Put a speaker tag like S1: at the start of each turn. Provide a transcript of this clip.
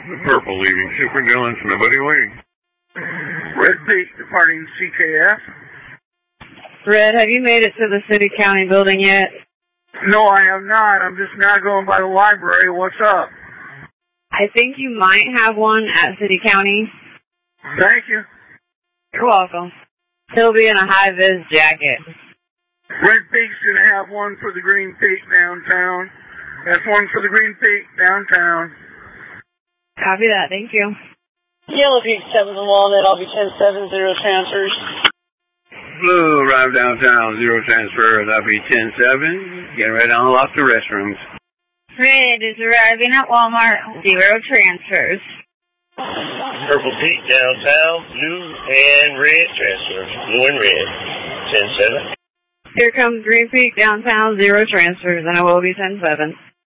S1: Purple leaving Super Dillon's, nobody waiting.
S2: Red Peak departing CKF.
S3: Red, have you made it to the City County building yet?
S2: No, I have not. I'm just now going by the library. What's up?
S3: I think you might have one at City County.
S2: Thank you.
S3: You're welcome. He'll be in a high-vis jacket.
S2: Red Peak's going to have one for the Green Peak downtown. That's one for the Green Peak downtown.
S3: Copy that. Thank you.
S4: Yellow Peak 7 Walnut. I'll be 10-7, 0 transfers.
S1: Blue, arrive downtown, 0 transfer. That'll be 10-7. Get right on off the restrooms.
S5: Red is arriving at Walmart, 0 transfers.
S6: Purple Peak downtown, blue and red transfers. Blue and red, 10-7.
S3: Here comes Green Peak downtown, 0 transfers, and I will be 10-7.